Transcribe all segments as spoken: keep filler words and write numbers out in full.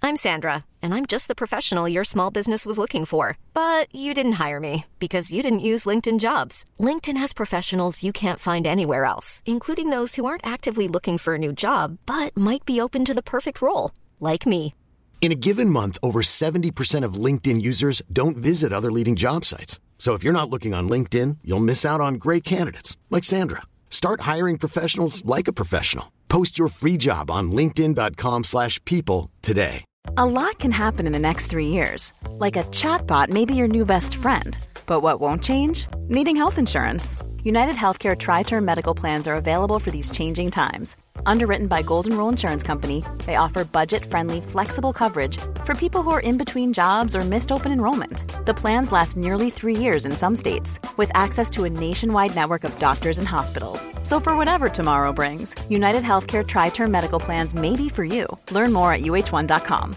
I'm Sandra, and I'm just the professional your small business was looking for. But you didn't hire me because you didn't use LinkedIn Jobs. LinkedIn has professionals you can't find anywhere else, including those who aren't actively looking for a new job, but might be open to the perfect role, like me. In a given month, over seventy percent of LinkedIn users don't visit other leading job sites. So if you're not looking on LinkedIn, you'll miss out on great candidates like Sandra. Start hiring professionals like a professional. Post your free job on linkedin dot com slash people today. A lot can happen in the next three years. Like a chatbot may be your new best friend. But what won't change? Needing health insurance. United Healthcare Tri-Term Medical Plans are available for these changing times. Underwritten by Golden Rule Insurance Company, they offer budget-friendly, flexible coverage for people who are in between jobs or missed open enrollment. The plans last nearly three years in some states, with access to a nationwide network of doctors and hospitals. So for whatever tomorrow brings, United Healthcare Tri-Term Medical Plans may be for you. Learn more at U H one dot com.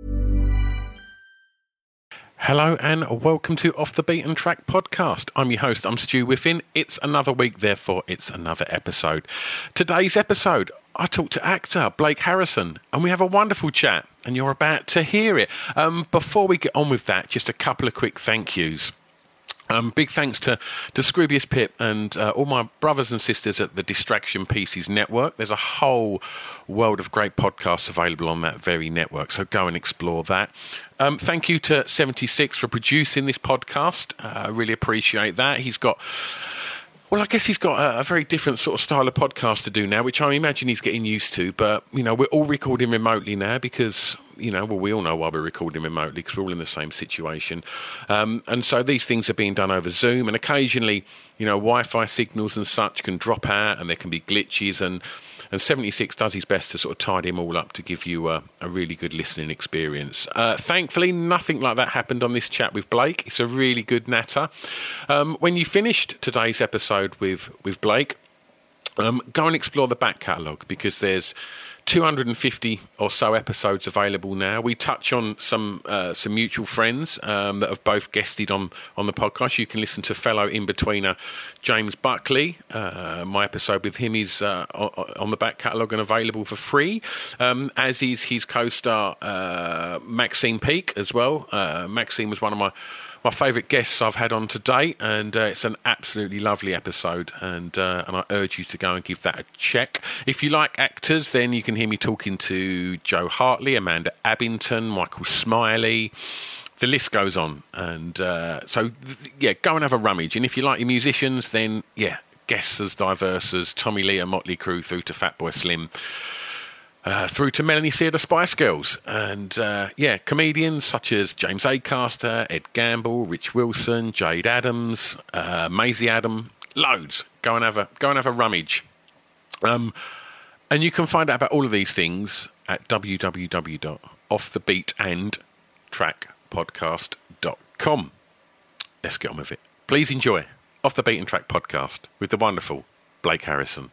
Hello and welcome to Off the Beaten Track podcast. I'm your host, I'm Stu Whiffin. It's another week, therefore it's another episode. Today's episode, I talked to actor Blake Harrison and we have a wonderful chat and you're about to hear it. Um, before we get on with that, just a couple of quick thank yous. Um, big thanks to, to Scroobius Pip and uh, all my brothers and sisters at the Distraction Pieces Network. There's a whole world of great podcasts available on that very network, so go and explore that. Um, thank you to seventy-six for producing this podcast. I uh, really appreciate that. He's got... Well, I guess he's got a, a very different sort of style of podcast to do now, which I imagine he's getting used to. But, you know, we're all recording remotely now because, you know, well, we all know why we're recording remotely because we're all in the same situation. Um, and so these things are being done over Zoom. And occasionally, you know, Wi-Fi signals and such can drop out and there can be glitches. And, and seventy-six does his best to sort of tidy them all up to give you a, a really good listening experience. Uh, thankfully, nothing like that happened on this chat with Blake. It's a really good natter. Um, when you finished today's episode with, with Blake, um, go and explore the back catalogue because there's two hundred fifty or so episodes available now. We touch on some uh, some mutual friends um, that have both guested on, on the podcast. You can listen to fellow in-betweener James Buckley. Uh, my episode with him is uh, on the back catalogue and available for free, um, as is his co-star uh, Maxine Peake as well. Uh, Maxine was one of my My favourite guests I've had on to date, and uh, it's an absolutely lovely episode, and uh, and I urge you to go and give that a check. If you like actors, then you can hear me talking to Joe Hartley, Amanda Abbington, Michael Smiley. The list goes on, and uh, so yeah, go and have a rummage. And if you like your musicians, then yeah, guests as diverse as Tommy Lee and Motley Crue through to Fatboy Slim. Uh, through to Melanie C of the Spice Girls. And, uh, yeah, comedians such as James Acaster, Ed Gamble, Rich Wilson, Jade Adams, uh, Maisie Adam, loads. Go and have a, go and have a rummage. Um, and you can find out about all of these things at w w w dot off the beat and track podcast dot com. Let's get on with it. Please enjoy Off the Beaten Track podcast with the wonderful Blake Harrison.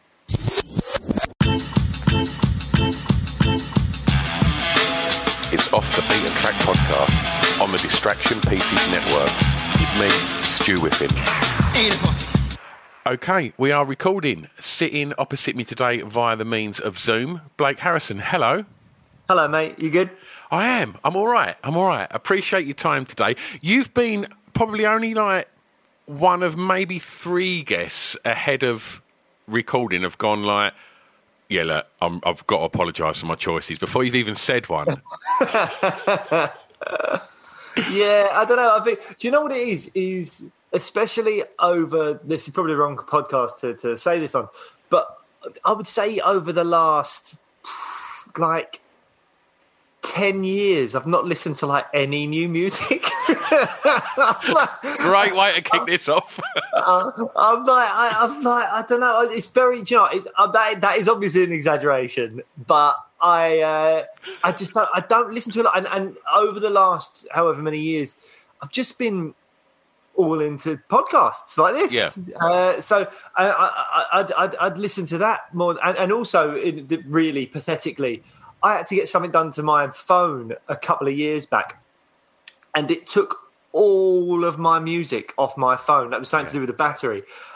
It's Off the Beaten Track podcast on the Distraction Pieces Network with me, Stu Whiffin. Okay, we are recording. Sitting opposite me today via the means of Zoom, Blake Harrison. Hello. Hello, mate. You good? I am. I'm all right. I'm all right. Appreciate your time today. You've been probably only like one of maybe three guests ahead of recording have gone like, yeah, look, I'm, I've got to apologise for my choices before you've even said one. Yeah, I don't know. I think. Do you know what it is? Is especially over. This is probably the wrong podcast to, to say this on, but I would say over the last like ten years, I've not listened to like any new music. Great way to kick this off. uh, I'm like, I, I'm like, I don't know. It's very, you know, it, uh, that that is obviously an exaggeration, but I, uh, I just don't, I don't listen to it. And, and over the last however many years, I've just been all into podcasts like this. Yeah. Uh, so I, I, I'd, I'd, I'd listen to that more, and, and also, in the, really pathetically, I had to get something done to my phone a couple of years back, and it took all of my music off my phone. That was something yeah. to do with the battery.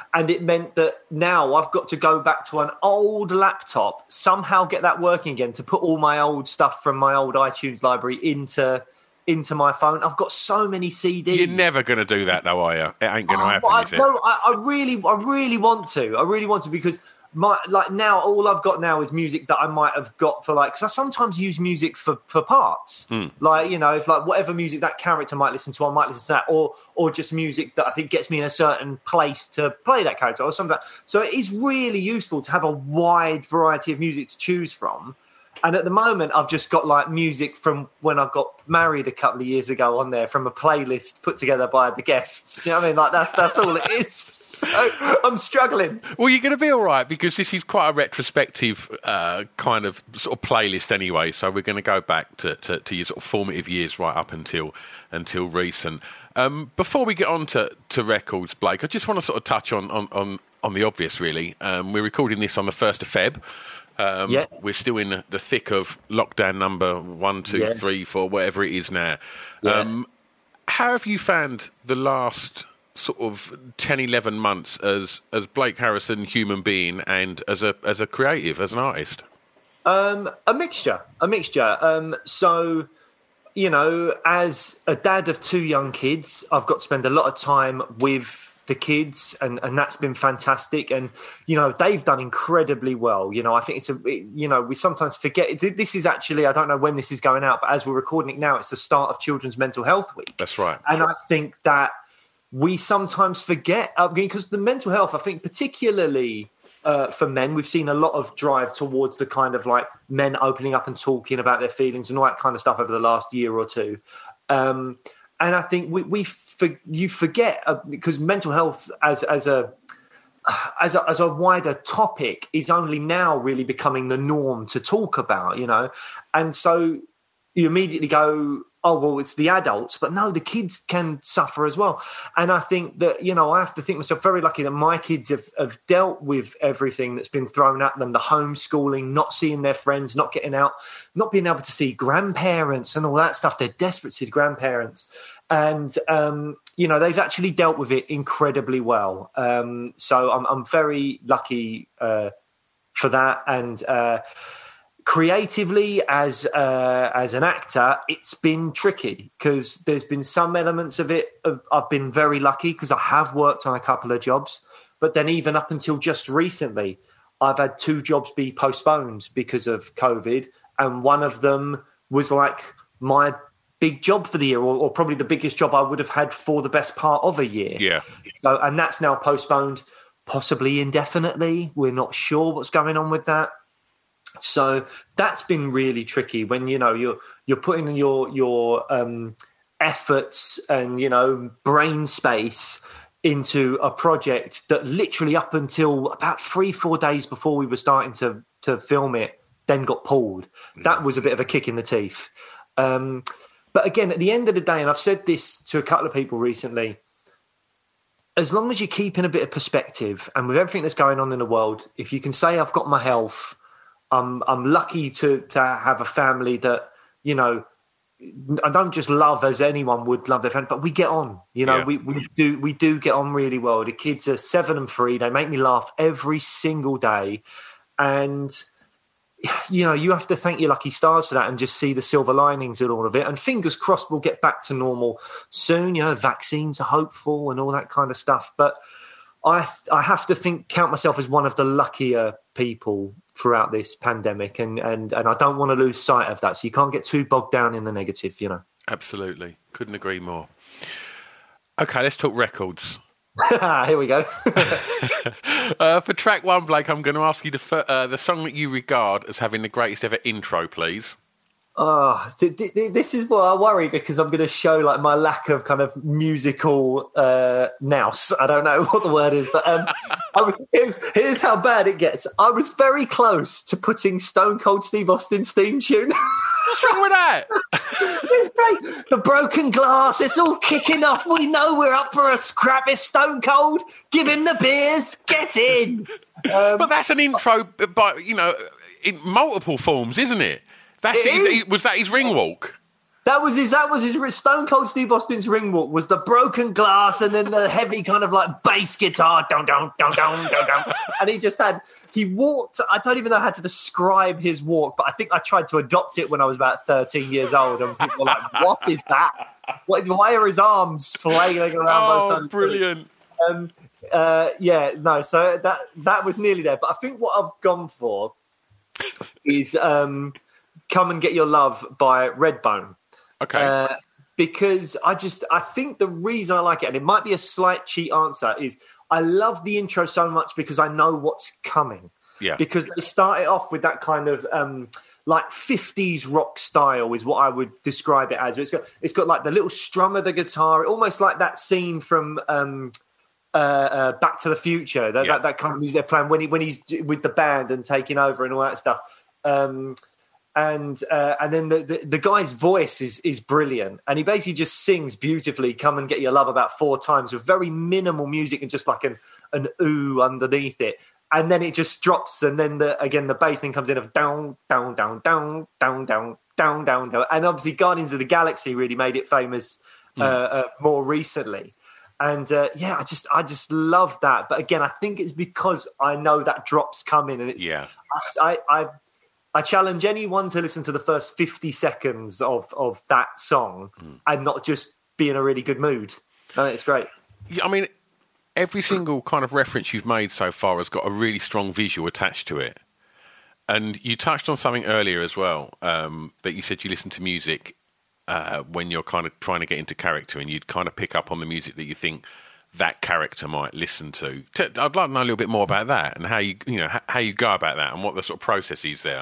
And it meant that now I've got to go back to an old laptop, somehow get that working again to put all my old stuff from my old iTunes library into into my phone. I've got so many C Ds. You're never going to do that, though, are you? It ain't going to oh, happen, I, is it? No, I, I really, I really want to. I really want to because my like now all I've got now is music that I might have got for like because I sometimes use music for for parts. Mm. Like you know, if like whatever music that character might listen to, I might listen to that, or or just music that I think gets me in a certain place to play that character or something like that. So it is really useful to have a wide variety of music to choose from. And at the moment, I've just got like music from when I got married a couple of years ago on there from a playlist put together by the guests. You know what I mean? Like that's that's all it is. So I'm struggling. Well, you're going to be all right because this is quite a retrospective uh, kind of sort of playlist anyway. So we're going to go back to, to, to your sort of formative years right up until until recent. Um, before we get on to, to records, Blake, I just want to sort of touch on on, on, on the obvious, really. Um, we're recording this on the first of February. Um, yeah. We're still in the thick of lockdown number one, two, yeah. three, four, whatever it is now. Yeah. Um, how have you found the last sort of ten, eleven months as as Blake Harrison, human being, and as a as a creative, as an artist? Um, a mixture, a mixture. Um, so, you know, as a dad of two young kids, I've got to spend a lot of time with the kids, and, and that's been fantastic. And, you know, they've done incredibly well. You know, I think it's a, it, you know, we sometimes forget, this is actually, I don't know when this is going out, but as we're recording it now, it's the start of Children's Mental Health Week. That's right. And I think that we sometimes forget, uh, because the mental health, I think particularly uh, for men, we've seen a lot of drive towards the kind of like men opening up and talking about their feelings and all that kind of stuff over the last year or two. Um, and I think we, we for, you forget uh, because mental health as as a as a as a wider topic is only now really becoming the norm to talk about, you know, and so you immediately go, oh, well, it's the adults, but no, the kids can suffer as well. And I think that, you know, I have to think myself very lucky that my kids have, have dealt with everything that's been thrown at them, the homeschooling, not seeing their friends, not getting out, not being able to see grandparents and all that stuff. They're desperate to see grandparents. And, um, you know, they've actually dealt with it incredibly well. Um, so I'm, I'm very lucky uh, for that. And, uh, creatively, as uh, as an actor, it's been tricky because there's been some elements of it. Of, I've been very lucky because I have worked on a couple of jobs, but then even up until just recently, I've had two jobs be postponed because of COVID, and one of them was like my big job for the year, or, or probably the biggest job I would have had for the best part of a year. Yeah. So, and that's now postponed, possibly indefinitely. We're not sure what's going on with that. So that's been really tricky when, you know, you're you're putting your your um, efforts and, you know, brain space into a project that literally up until about three, four days before we were starting to to film it, then got pulled. Mm. That was a bit of a kick in the teeth. Um, but again, at the end of the day, and I've said this to a couple of people recently, as long as you're keeping a bit of perspective and with everything that's going on in the world, if you can say I've got my health, I'm I'm lucky to to have a family that, you know, I don't just love as anyone would love their family, but we get on. You know, yeah. we, we do we do get on really well. The kids are seven and three. They make me laugh every single day. And, you know, you have to thank your lucky stars for that and just see the silver linings in all of it. And fingers crossed we'll get back to normal soon. You know, vaccines are hopeful and all that kind of stuff. But I I have to think count myself as one of the luckier people throughout this pandemic, and, and, and I don't want to lose sight of that. So you can't get too bogged down in the negative, you know. Absolutely. Couldn't agree more. Okay, let's talk records. Here we go. uh, for track one, Blake, I'm going to ask you the, uh, the song that you regard as having the greatest ever intro, please. Oh, this is what I worry because I'm going to show like my lack of kind of musical uh, nous. I don't know what the word is, but um, I was, here's, here's how bad it gets. I was very close to putting Stone Cold Steve Austin's theme tune. What's wrong with that? It's great. The broken glass, it's all kicking off. We know we're up for a scrap. It's Stone Cold. Give him the beers. Get in. Um, but that's an intro, but, you know, in multiple forms, isn't it? That's his, was that his ring walk? That was his. That was his. Stone Cold Steve Austin's ring walk was the broken glass, and then the heavy kind of like bass guitar, down, down, down, down, down, down. And he just had. He walked. I don't even know how to describe his walk, but I think I tried to adopt it when I was about thirteen years old, and people were like, "What is that? What is? Why are his arms flailing around?" Oh, by the sun? Brilliant! Um, uh, yeah, no. So that that was nearly there, but I think what I've gone for is um, "Come and Get Your Love" by Redbone. Okay. Uh, because I just, I think the reason I like it, and it might be a slight cheat answer, is I love the intro so much because I know what's coming. Yeah. Because they start it off with that kind of um, like fifties rock style is what I would describe it as. It's got, it's got like the little strum of the guitar, almost like that scene from um, uh, uh, Back to the Future, that, yeah. that, that kind of music they're playing when, he, when he's with the band and taking over and all that stuff. Um And uh, and then the, the, the guy's voice is is brilliant. And he basically just sings beautifully, "Come and Get Your Love," about four times with very minimal music and just like an, an ooh underneath it. And then it just drops. And then, the again, the bass thing comes in of down, down, down, down, down, down, down, down, down. And obviously Guardians of the Galaxy really made it famous uh, mm. uh, more recently. And uh, yeah, I just I just love that. But again, I think it's because I know that drop's coming. And it's yeah. I I I challenge anyone to listen to the first fifty seconds of, of that song mm. and not just be in a really good mood. Uh, it's great. Yeah, I mean, every single kind of reference you've made so far has got a really strong visual attached to it. And you touched on something earlier as well, um, that you said you listen to music uh, when you're kind of trying to get into character, and you'd kind of pick up on the music that you think that character might listen to. I'd like to know a little bit more about that and how you, you know, how you go about that and what the sort of process is there.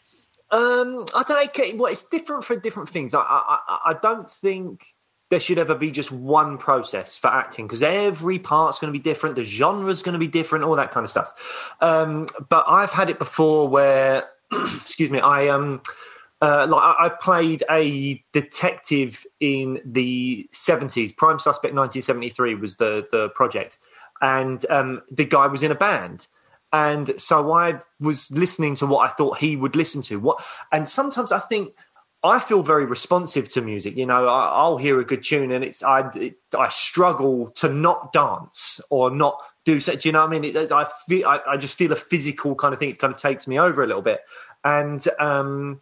Um, I don't know. Well, it's different for different things. I, I, I don't think there should ever be just one process for acting because every part's going to be different. The genre's going to be different, all that kind of stuff. Um, but I've had it before where, excuse me, I um, uh, like I, I played a detective in the seventies. Prime Suspect nineteen seventy-three was the the project, and um, the guy was in a band. And so I was listening to what I thought he would listen to. What, and sometimes I think I feel very responsive to music. You know, I, I'll hear a good tune, and it's I it, I struggle to not dance or not do so. Do you know what I mean? It, I feel I, I just feel a physical kind of thing. It kind of takes me over a little bit, and um,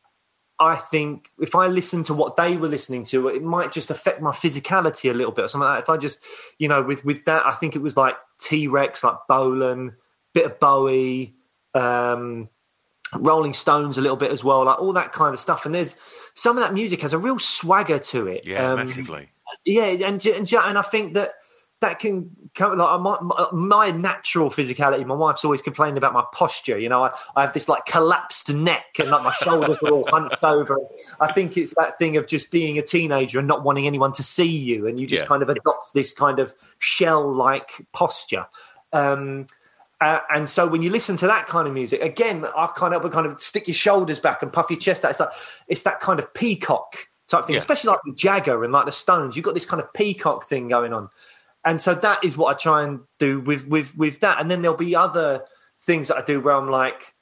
I think if I listen to what they were listening to, it might just affect my physicality a little bit or something like that. If I just, you know, with with that, I think it was like T-Rex, like Bolan. Bit of Bowie, um, Rolling Stones a little bit as well, like all that kind of stuff. And there's some of that music has a real swagger to it. Yeah, um, massively. Yeah, and, and and I think that that can come like my, my natural physicality. My wife's always complaining about my posture. You know, I, I have this like collapsed neck and like my shoulders are all hunched over. I think it's that thing of just being a teenager and not wanting anyone to see you, and you just yeah. kind of adopt this kind of shell-like posture. Um, Uh, and so when you listen to that kind of music, again, I kind of kind of stick your shoulders back and puff your chest out. It's like it's that kind of peacock type thing, yeah. especially like the Jagger and like the Stones. You've got this kind of peacock thing going on, and so that is what I try and do with with with that. And then there'll be other things that I do where I'm like,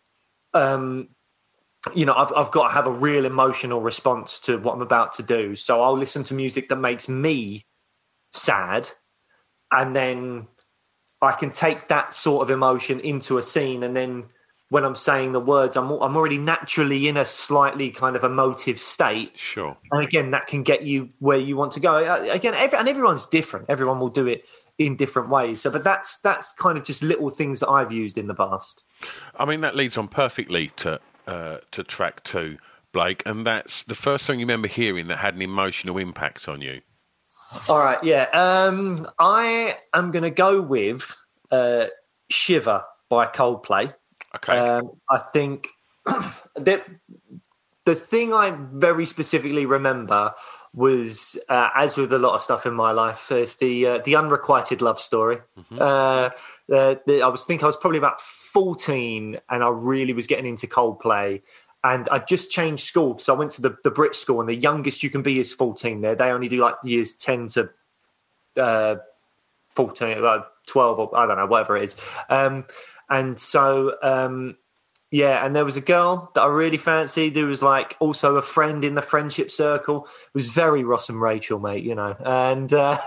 um, you know, I've I've got to have a real emotional response to what I'm about to do. So I'll listen to music that makes me sad, and then I can take that sort of emotion into a scene, and then when I'm saying the words, I'm I'm already naturally in a slightly kind of emotive state. Sure. And again, that can get you where you want to go. Again, every, and everyone's different. Everyone will do it in different ways. So, but that's that's kind of just little things that I've used in the past. I mean, that leads on perfectly to uh, to track two, Blake, and that's the first song you remember hearing that had an emotional impact on you. All right, yeah. Um, I am going to go with uh, Shiver by Coldplay. Okay. Um, I think that the thing I very specifically remember was, uh, as with a lot of stuff in my life, is the uh, the unrequited love story. Mm-hmm. Uh, the, the, I was think I was probably about fourteen, and I really was getting into Coldplay. And I just changed school, so I went to the, the Brit school, and the youngest you can be is fourteen there. They only do like years ten to uh, fourteen, like twelve, or I don't know, whatever it is. Um, and so um, Yeah, and there was a girl that I really fancied who was like also a friend in the friendship circle. It was very Ross and Rachel, mate, you know. And uh,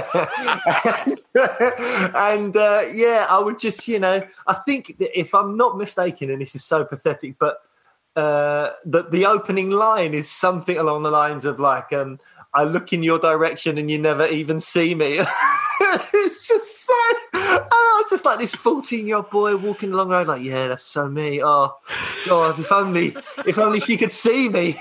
and uh, yeah, I would just, you know, I think that if I'm not mistaken, and this is so pathetic, but uh, the, the opening line is something along the lines of like, um, I look in your direction and you never even see me. It's just so... Oh, it's just like this fourteen-year-old boy walking along the road like, yeah, that's so me. Oh, God, if only, if only she could see me.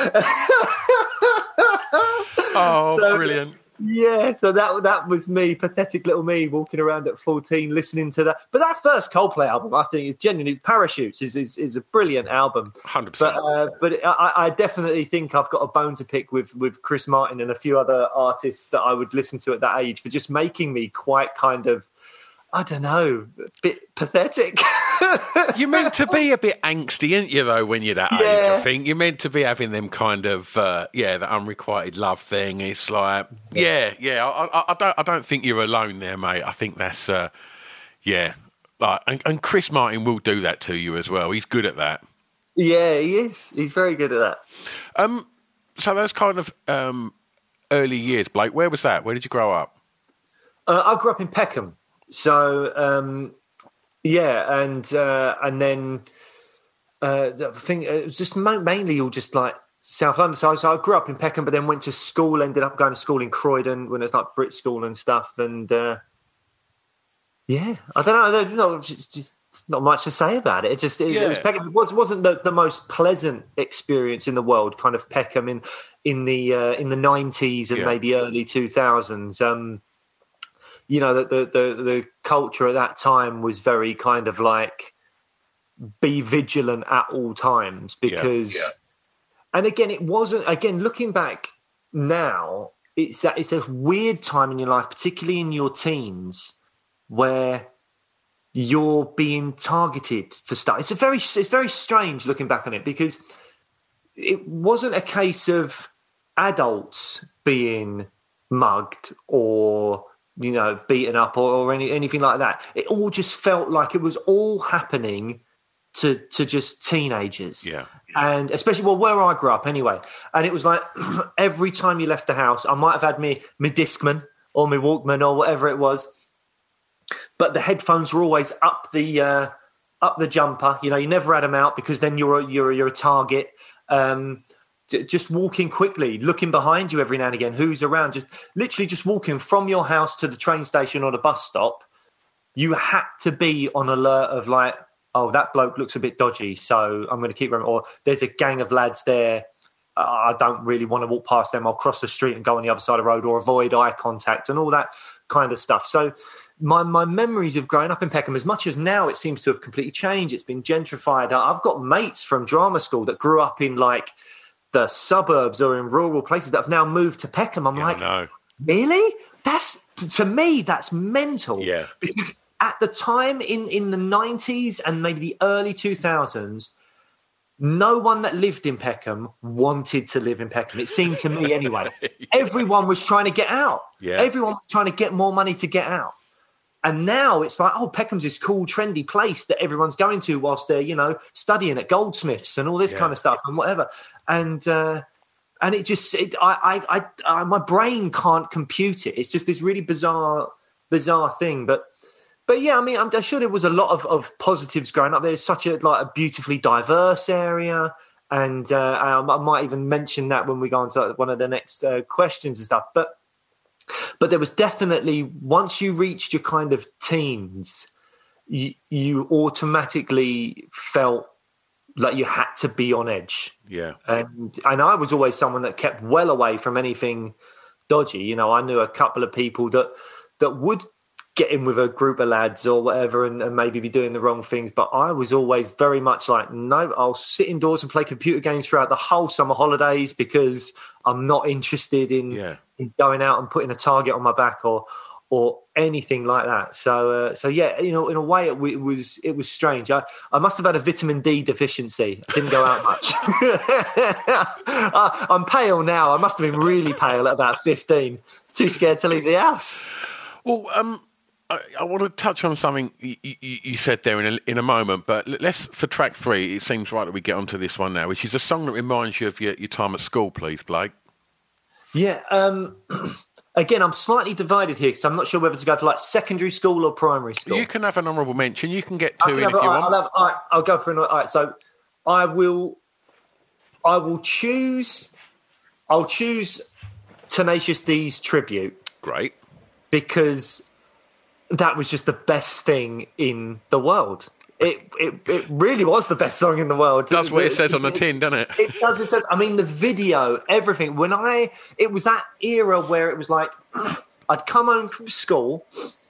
Oh, so, brilliant. Yeah, so that that was me, pathetic little me, walking around at fourteen, listening to that. But that first Coldplay album, I think, genuinely, Parachutes is is, is a brilliant album. one hundred percent. But, uh, but I, I definitely think I've got a bone to pick with, with Chris Martin and a few other artists that I would listen to at that age for just making me quite kind of, I don't know, a bit pathetic. You're meant to be a bit angsty, aren't you, though, when you're that Yeah. age, I think. You're meant to be having them kind of, uh, yeah, the unrequited love thing. It's like, yeah, yeah, I, I, I don't I don't think you're alone there, mate. I think that's, uh, yeah. Like, and, and Chris Martin will do that to you as well. He's good at that. Yeah, he is. He's very good at that. Um, so those kind of um, early years, Blake, where was that? Where did you grow up? Uh, I grew up in Peckham. So, um, yeah, and uh, and then uh, the thing, it was just ma- mainly all just like South London. So, so I grew up in Peckham, but then went to school, ended up going to school in Croydon when it was like Brit School and stuff. And uh, yeah, I don't know, there's not, just, just not much to say about it. It just, it, Yeah. it was Peckham. It was, wasn't the, the most pleasant experience in the world, kind of Peckham in, in the uh, in the nineties and Yeah. maybe early two thousands. Um, you know, the, the the the culture at that time was very kind of like be vigilant at all times because, Yeah, yeah. and again, it wasn't. Again, looking back now, it's that it's a weird time in your life, particularly in your teens, where you're being targeted for stuff. It's a very it's very strange looking back on it because it wasn't a case of adults being mugged or, you know, beaten up or, or any, anything like that. It all just felt like it was all happening to to just teenagers. Yeah. And especially, well, where I grew up anyway. And it was like every time you left the house, I might have had me, me Discman or my Walkman or whatever it was. But the headphones were always up the uh, up the jumper. You know, you never had them out because then you're a, you're, you're a target. Um Just walking quickly, looking behind you every now and again, who's around, just literally just walking from your house to the train station or the bus stop. You had to be on alert of like, oh, that bloke looks a bit dodgy, so I'm going to keep running. Or there's a gang of lads there. Uh, I don't really want to walk past them. I'll cross the street and go on the other side of the road or avoid eye contact and all that kind of stuff. So my my memories of growing up in Peckham, as much as now it seems to have completely changed, it's been gentrified. I've got mates from drama school that grew up in like the suburbs or in rural places that have now moved to Peckham. I'm Yeah, like, I know. really? That's, to me, that's mental. Yeah. Because at the time in, in the nineties and maybe the early two thousands, no one that lived in Peckham wanted to live in Peckham. It seemed to me anyway. Yeah. Everyone was trying to get out. Yeah. Everyone was trying to get more money to get out. And now it's like, oh, Peckham's this cool, trendy place that everyone's going to whilst they're, you know, studying at Goldsmiths and all this Yeah. kind of stuff and whatever. And uh, and it just, it, I, I, I, I, my brain can't compute it. It's just this really bizarre, bizarre thing. But, but yeah, I mean, I'm, I'm sure there was a lot of, of positives growing up. There's such a like a beautifully diverse area, and uh, I, I might even mention that when we go on to one of the next uh, questions and stuff. But. But there was definitely, once you reached your kind of teens, you, you automatically felt like you had to be on edge. Yeah. And and I was always someone that kept well away from anything dodgy. You know, I knew a couple of people that that would get in with a group of lads or whatever and, and maybe be doing the wrong things. But I was always very much like, no, I'll sit indoors and play computer games throughout the whole summer holidays because I'm not interested in, Yeah. in going out and putting a target on my back or or anything like that. So, uh, so yeah, you know, in a way, it, w- it was it was strange. I, I must have had a vitamin D deficiency. I didn't go out much. I, I'm pale now. I must have been really pale at about fifteen. Too scared to leave the house. Well, um, I, I want to touch on something you, you, you said there in a, in a moment, but let's, for track three, it seems right that we get onto this one now, which is a song that reminds you of your, your time at school, please, Blake. Yeah, um, again, I'm slightly divided here because I'm not sure whether to go for like secondary school or primary school. You can have an honourable mention. You can get two in have, if you I'll, want. I'll, have, all right, I'll go for an. All right, so I will, I will choose. I'll choose Tenacious D's Tribute. Great, because that was just the best thing in the world. It it, it really was the best song in the world. That's it, what it, it says on the it, tin, doesn't it? It does. It says. I mean, the video, everything. When I, it was that era where it was like, I'd come home from school,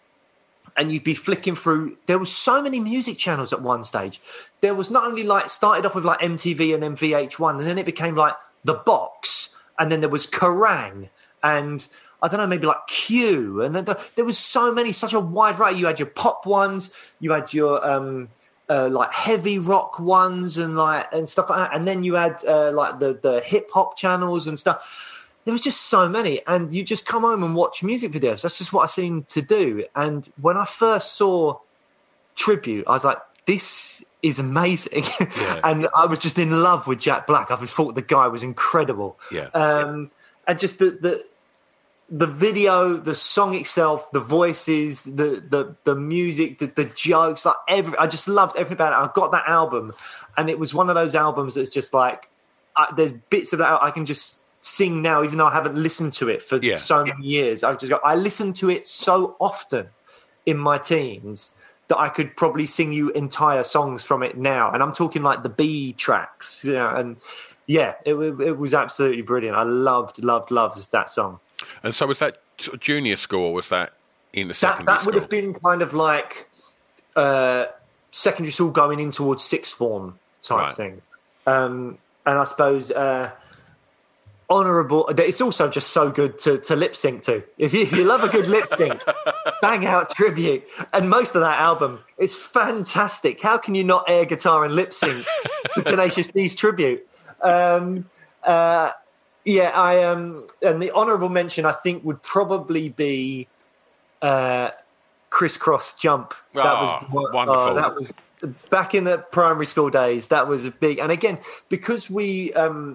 and you'd be flicking through. There was so many music channels at one stage. There was not only like started off with like M T V and then V H one, and then it became like The Box, and then there was Kerrang, and I don't know, maybe like Q, and then the, there was so many, such a wide variety. You had your pop ones, you had your um, uh, like heavy rock ones, and like and stuff like that, and then you had uh, like the the hip hop channels and stuff. There was just so many, and you just come home and watch music videos. That's just what I seem to do. And when I first saw Tribute, I was like, this is amazing. Yeah. And I was just in love with Jack Black. I thought the guy was incredible. Yeah. Um, and just the the. The video, the song itself, the voices, the the the music, the, the jokes, like every, I just loved everything about it. I got that album, and it was one of those albums that's just like, I, there's bits of that I can just sing now, even though I haven't listened to it for yeah. so many years. I just go, I listened to it so often in my teens that I could probably sing you entire songs from it now, and I'm talking like the B tracks, you know, and yeah, it, it was absolutely brilliant. I loved, loved, loved that song. And so was that sort of junior school, or was that in the secondary that, that school? That would have been kind of like uh, secondary school going in towards sixth form type right. thing. Um, and I suppose uh, honourable... It's also just so good to, to lip sync to. If you, if you love a good lip sync, bang out Tribute. And most of that album is fantastic. How can you not air guitar and lip sync to Tenacious D's Tribute? Um, uh, Yeah, I um, and the honourable mention I think would probably be uh, Crisscross Jump. That oh, was wonderful. Oh, that was back in the primary school days. That was a big, and again because we, um,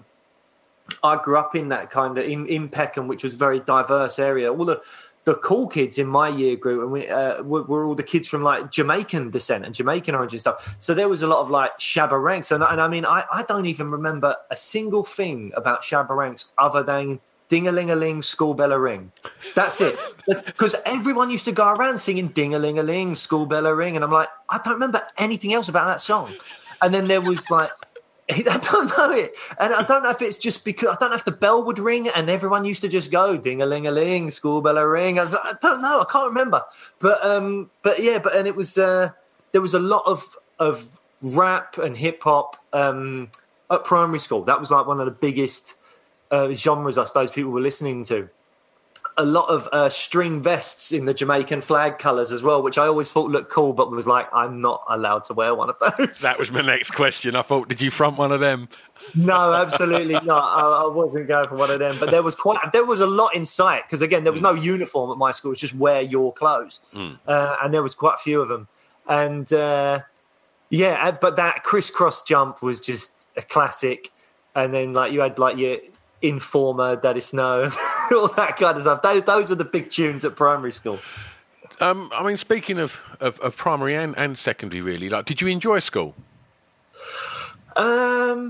I grew up in that kind of in, in Peckham, which was a very diverse area. All the the cool kids in my year group, and we uh, were, were all the kids from like Jamaican descent and Jamaican origin stuff. So there was a lot of like Shabba Ranks, and, and I mean, I, I don't even remember a single thing about Shabba Ranks other than "Ding-a-ling-a-ling, school bell a ring." That's it. Because everyone used to go around singing "Ding-a-ling-a-ling, school bell a ring," and I'm like, I don't remember anything else about that song. And then there was like. I don't know it. And I don't know if it's just because, I don't know if the bell would ring and everyone used to just go, ding-a-ling-a-ling, school bell a ring. I, was like, I don't know. I can't remember. But um, but yeah, but and it was, uh, there was a lot of, of rap and hip hop um, at primary school. That was like one of the biggest uh, genres, I suppose, people were listening to. A lot of uh, string vests in the Jamaican flag colours as well, which I always thought looked cool, but was like, I'm not allowed to wear one of those. That was my next question. I thought, did you front one of them? No, absolutely not. I, I wasn't going for one of them, but there was quite, there was a lot in sight because again, there was no uniform at my school. It was just wear your clothes, mm. uh, and there was quite a few of them. And uh, yeah, but that Crisscross Jump was just a classic. And then like you had like your Informer, Daddy Snow, all that kind of stuff. Those, those were the big tunes at primary school. Um, I mean, speaking of, of, of primary and, and secondary, really, like, did you enjoy school? Um,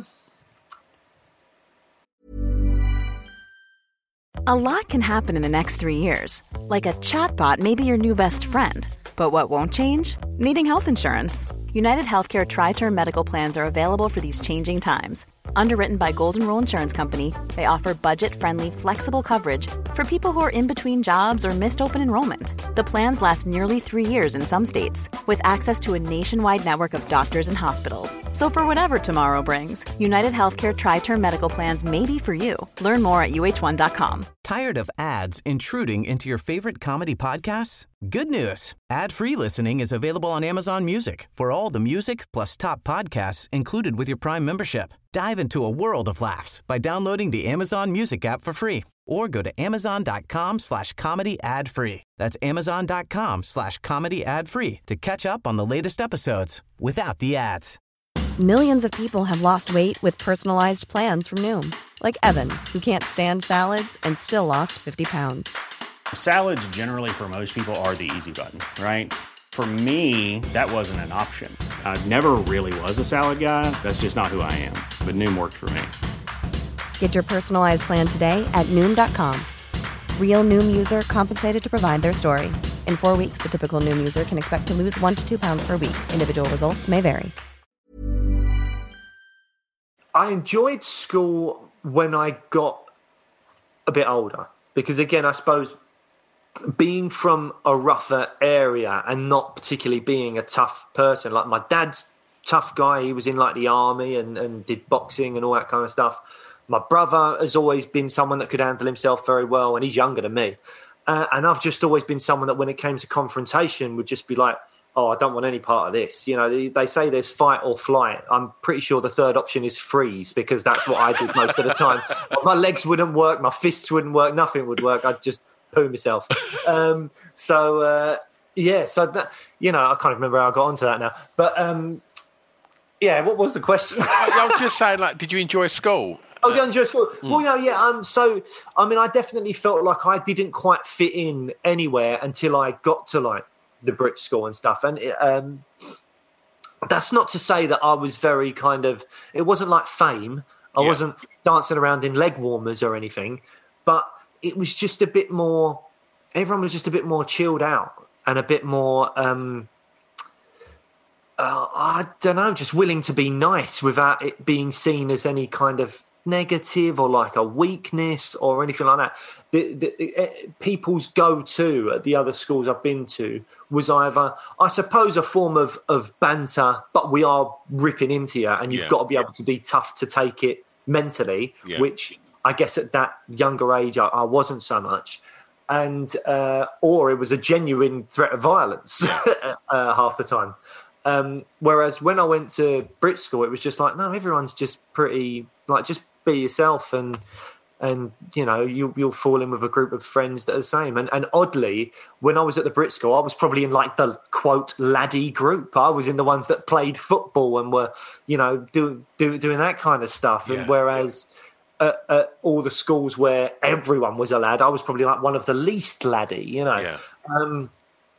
A lot can happen in the next three years. Like a chatbot may be your new best friend. But what won't change? Needing health insurance. United Healthcare Tri-Term Medical Plans are available for these changing times. Underwritten by Golden Rule Insurance Company, they offer budget-friendly, flexible coverage for people who are in between jobs or missed open enrollment. The plans last nearly three years in some states, with access to a nationwide network of doctors and hospitals. So for whatever tomorrow brings, United Healthcare Tri-Term Medical Plans may be for you. Learn more at U H one dot com. Tired of ads intruding into your favorite comedy podcasts? Good news. Ad-free listening is available on Amazon Music for all the music plus top podcasts included with your Prime membership. Dive into a world of laughs by downloading the Amazon Music app for free or go to amazon.com slash comedy ad free. That's amazon.com slash comedy ad free to catch up on the latest episodes without the ads. Millions of people have lost weight with personalized plans from Noom. Like Evan, who can't stand salads and still lost fifty pounds. Salads generally for most people are the easy button, right? For me, that wasn't an option. I never really was a salad guy. That's just not who I am. But Noom worked for me. Get your personalized plan today at Noom dot com. Real Noom user compensated to provide their story. In four weeks, the typical Noom user can expect to lose one to two pounds per week. Individual results may vary. I enjoyed school when I got a bit older. Because again, I suppose being from a rougher area and not particularly being a tough person, like my dad's tough guy, he was in like the army and, and did boxing and all that kind of stuff. My brother has always been someone that could handle himself very well, and he's younger than me. Uh, and I've just always been someone that when it came to confrontation would just be like, oh, I don't want any part of this. You know, they, they say there's fight or flight. I'm pretty sure the third option is freeze, because that's what I did most of the time. My legs wouldn't work, my fists wouldn't work, nothing would work. I'd just poo myself. Um, so, uh, yeah, so, that, you know, I can't remember how I got onto that now. But, um, yeah, what was the question? I was just saying, like, did you enjoy school? Oh, did I enjoy school? Mm. Well, no, yeah. Um, so, I mean, I definitely felt like I didn't quite fit in anywhere until I got to, like, the Brit school and stuff. And it, um, that's not to say that I was very kind of, it wasn't like Fame. I yeah. wasn't dancing around in leg warmers or anything, but it was just a bit more, everyone was just a bit more chilled out and a bit more, um, uh, I don't know, just willing to be nice without it being seen as any kind of negative or like a weakness or anything like that. The, the, uh, people's go-to at the other schools I've been to was either, I suppose, a form of, of banter, but we are ripping into you and you've yeah. got to be able to be tough to take it mentally, yeah. which I guess at that younger age I, I wasn't so much. And uh, or it was a genuine threat of violence yeah. uh, half the time. Um, whereas when I went to Brit school, it was just like, no, everyone's just pretty, like, just be yourself and, and you know, you, you'll fall in with a group of friends that are the same. And, and oddly, when I was at the Brit school, I was probably in, like, the, quote, laddie group. I was in the ones that played football and were, you know, do, do, doing that kind of stuff. Yeah. And whereas at, at all the schools where everyone was a lad, I was probably, like, one of the least laddie, you know. Yeah. Um,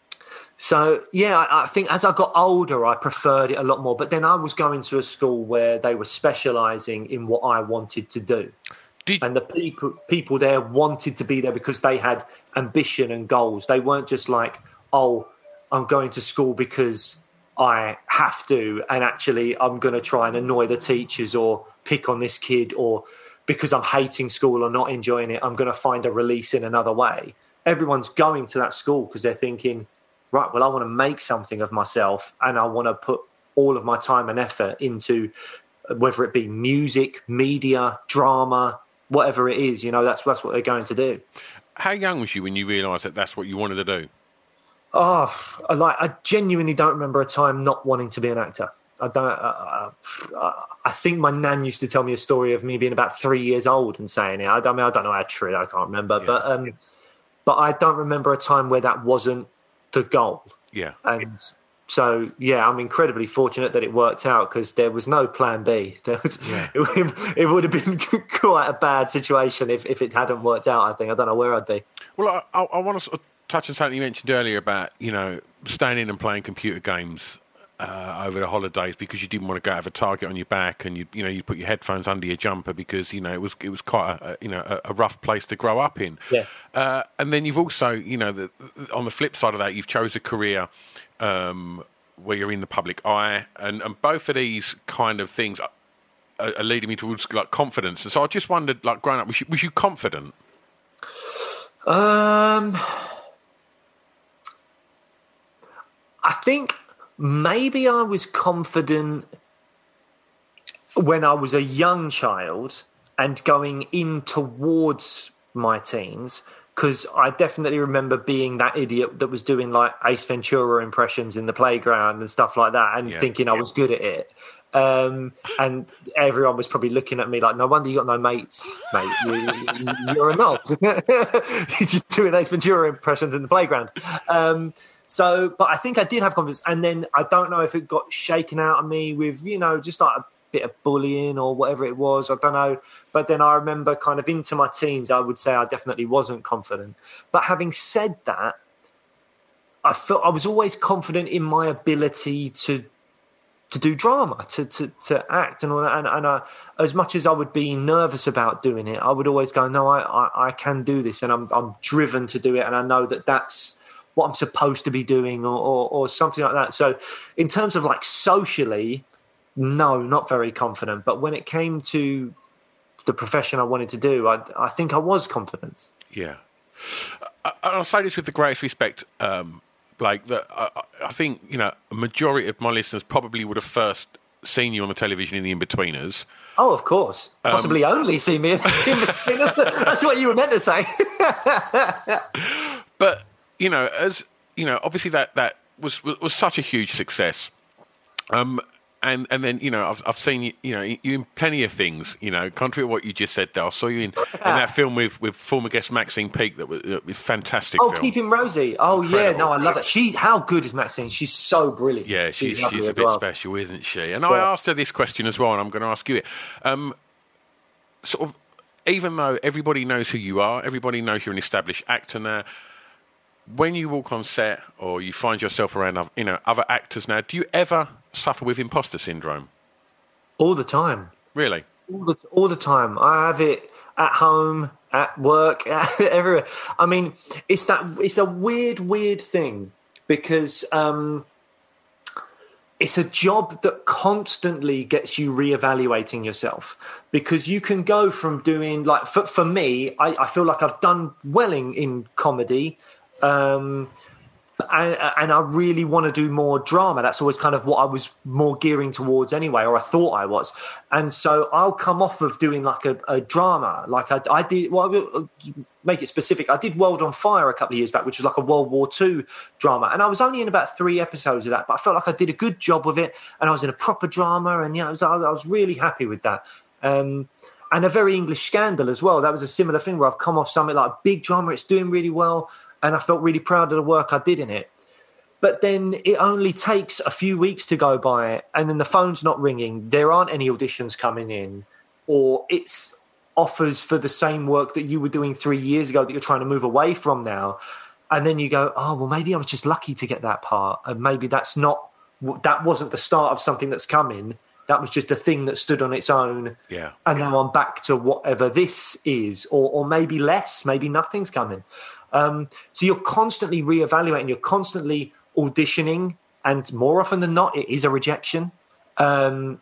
So, yeah, I, I think as I got older, I preferred it a lot more. But then I was going to a school where they were specialising in what I wanted to do. Did... And the people people there wanted to be there because they had ambition and goals. They weren't just like, oh, I'm going to school because I have to, and actually I'm going to try and annoy the teachers or pick on this kid, or because I'm hating school or not enjoying it, I'm going to find a release in another way. Everyone's going to that school because they're thinking, right, well, I want to make something of myself and I want to put all of my time and effort into whether it be music, media, drama, whatever it is, you know, that's, that's what they're going to do. How young was you when you realised that that's what you wanted to do? Oh, I, like, I genuinely don't remember a time not wanting to be an actor. I don't. Uh, uh, I think my nan used to tell me a story of me being about three years old and saying it. I, I mean, I don't know how true, I can't remember, yeah. but um, but I don't remember a time where that wasn't the goal. Yeah. And so, yeah, I'm incredibly fortunate that it worked out because there was no plan B. There was, yeah. it, it would have been quite a bad situation if, if it hadn't worked out, I think. I don't know where I'd be. Well, I, I, I want to sort of touch on something you mentioned earlier about, you know, staying in and playing computer games uh, over the holidays because you didn't want to go have a target on your back, and you you know you put your headphones under your jumper because you know it was it was quite a, a you know a, a rough place to grow up in. Yeah. Uh, and then you've also you know the, on the flip side of that, you've chose a career um, where you're in the public eye, and, and both of these kind of things are, are leading me towards like confidence. And so I just wondered, like growing up, was you, was you confident? Um, I think. Maybe I was confident when I was a young child and going in towards my teens, because I definitely remember being that idiot that was doing like Ace Ventura impressions in the playground and stuff like that and yeah. thinking I was good at it. Um, and everyone was probably looking at me like, no wonder you got no mates, mate. You, you, you're a knob. You're just doing Ace Ventura impressions in the playground. Um, so, but I think I did have confidence. And then I don't know if it got shaken out of me with, you know, just like a bit of bullying or whatever it was. I don't know. But then I remember kind of into my teens, I would say I definitely wasn't confident. But having said that, I felt I was always confident in my ability to to do drama, to to, to act and all that. And, and I, as much as I would be nervous about doing it, I would always go, no, I, I, I can do this. And I'm I'm driven to do it. And I know that that's what I'm supposed to be doing or, or, or something like that. So in terms of like socially, no, not very confident. But when it came to the profession I wanted to do, I, I think I was confident. Yeah. I, I'll say this with the greatest respect, um, Blake, that I, I think, you know, a majority of my listeners probably would have first seen you on the television in The In-Betweeners. Oh, of course. Possibly um, only see me in The In-Betweeners. That's what you were meant to say. But, you know, as you know, obviously that, that was, was was such a huge success. Um And and then, you know, I've I've seen you, you know, you in plenty of things, you know, contrary to what you just said there. I saw you in, in that film with, with former guest Maxine Peake that was a fantastic oh, film. Keeping Rosie. Oh, Incredible. yeah, no, I love that. She, how good is Maxine? She's so brilliant. Yeah, she's, she's, she's a bit well. special, isn't she? And yeah. I asked her this question as well, and I'm going to ask you it. Um, sort of, even though everybody knows who you are, everybody knows you're an established actor now, when you walk on set or you find yourself around, you know, other actors now, do you ever suffer with imposter syndrome? All the time. Really? All the, all the time. I have it at home, at work, everywhere. I mean, it's that it's a weird, weird thing because um, it's a job that constantly gets you reevaluating yourself because you can go from doing like for, for me, I, I feel like I've done well in, in comedy. Um, and, and I really want to do more drama. That's always kind of what I was more gearing towards anyway, or I thought I was. And so I'll come off of doing like a, a drama. Like I, I did, well, I'll make it specific. I did World on Fire a couple of years back, which was like a World War Two drama. And I was only in about three episodes of that, but I felt like I did a good job with it. And I was in a proper drama. And, you know, I was, I was really happy with that. Um, and A Very English Scandal as well. That was a similar thing where I've come off something like a big drama. It's doing really well. And I felt really proud of the work I did in it. But then it only takes a few weeks to go by and then the phone's not ringing. There aren't any auditions coming in, or it's offers for the same work that you were doing three years ago that you're trying to move away from now. And then you go, oh, well, maybe I was just lucky to get that part. And maybe that's not, that wasn't the start of something that's coming. That was just a thing that stood on its own. Yeah. And now I'm back to whatever this is, or, or maybe less, maybe nothing's coming. Um, so you're constantly reevaluating, you're constantly auditioning, and more often than not, it is a rejection. Um,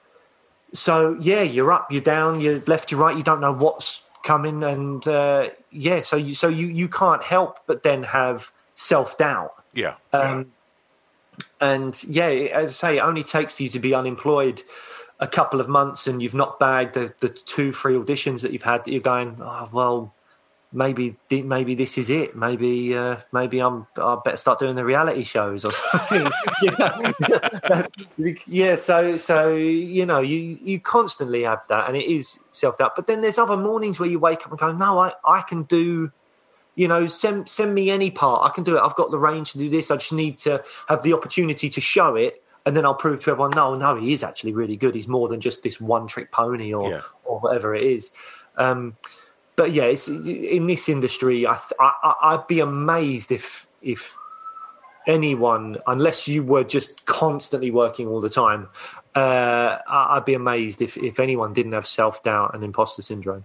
so yeah, you're up, you're down, you're left, you're right, you don't know what's coming, and uh, yeah, so you so you you can't help but then have self-doubt. Yeah. Um, and yeah, as I say, it only takes for you to be unemployed a couple of months and you've not bagged the, the two, three auditions that you've had that you're going, oh well. Maybe, maybe this is it. Maybe, uh, maybe I'm. I better start doing the reality shows or something. yeah. yeah. So, so you know, you you constantly have that, and it is self doubt. But then there's other mornings where you wake up and go, "No, I, I can do." You know, send send me any part. I can do it. I've got the range to do this. I just need to have the opportunity to show it, and then I'll prove to everyone, no, no, he is actually really good. He's more than just this one trick pony or yeah. or whatever it is. Um, But yeah, it's, in this industry, I, I, I'd be amazed if if anyone, unless you were just constantly working all the time, uh, I'd be amazed if, if anyone didn't have self-doubt and imposter syndrome.